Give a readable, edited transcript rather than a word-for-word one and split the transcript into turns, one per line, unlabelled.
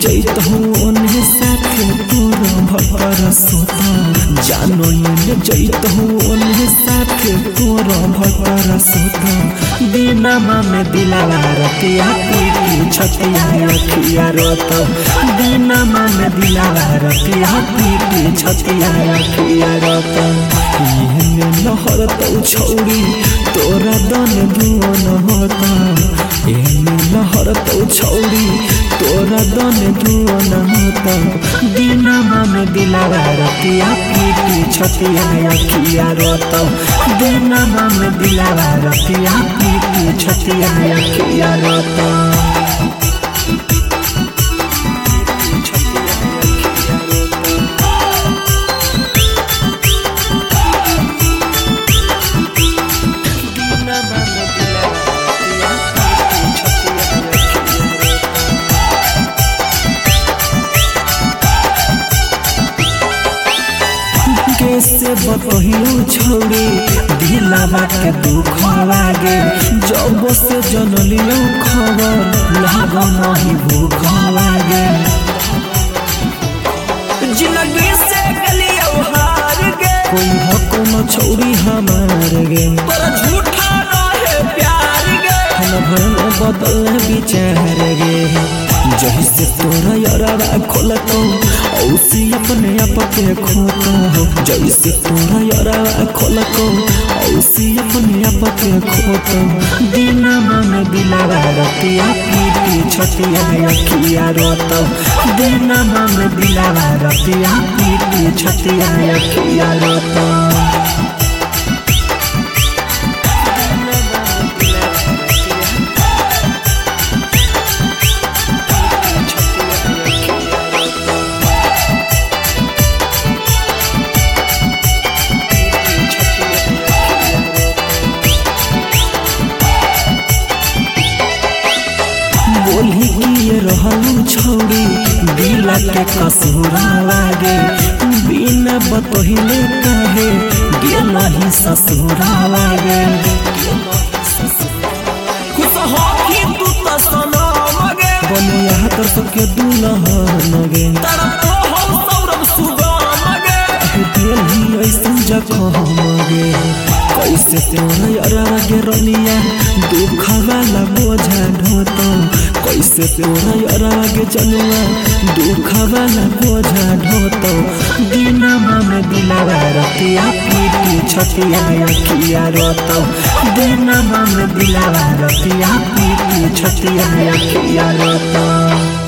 जैत ओने साथे तोर भतर सोता जानो ये जैत ओने साथे तोर भतर सोता दिनमा में दिलावा रतिया पीटी छतिया अखिया रोता दिनमा में दिलावा रतिया पीटी छतिया अखिया रोता ये लहर तो छौड़ी तोरा दन धुन होता ये लहर तो छौड़ी तोरा दन धुन होता दिनमा में दिलावा रतिया पीटी छतिया अखिया रोता दिनमा में दिलावा रतिया पीटी छतिया अखिया रोता कैसे बतहियो छोड़ी दिलावा के दुख लागे जब से जनलियो खबर लाग नहीं भूख लागे जिंदगी से गलियो हार गे कोई हक न छोड़ी हमार गे पर झूठा रहे प्यार गे हम भरन बदल विचार गे जही से तोरा यारा खोलतो औसी अपने आप के खोता हो जही से तोरा यारा खोलतो औसी अपने आप के खोता दिनमा में दिलावा रतिया पीटी छतिया अखिया रोता दिनमा में दिलावा रतिया पीटी छतिया अखिया रोता बोली किए रहलू छौड़ी दिला के कसूरा लागे बिना बतहिले कहे गेल ही ससुरा लागे खुश हो कि तू तो सनम गे बनिया कर सके दुल्हन गे तारा तो हम सौरभ सुगम गे दिल ही ऐसन जखम गे कैसे तोरा यारा गे रनिया दुख वाला बोझा ढोतो कैसे तोरा यारा गे जनुआ दुख वाला बोझा ढोतो दिनमा में दिलावा रतिया पीटी छतिया अखिया रोतो दिनमा में दिलावा रतिया पीटी छतिया अखिया रोतो।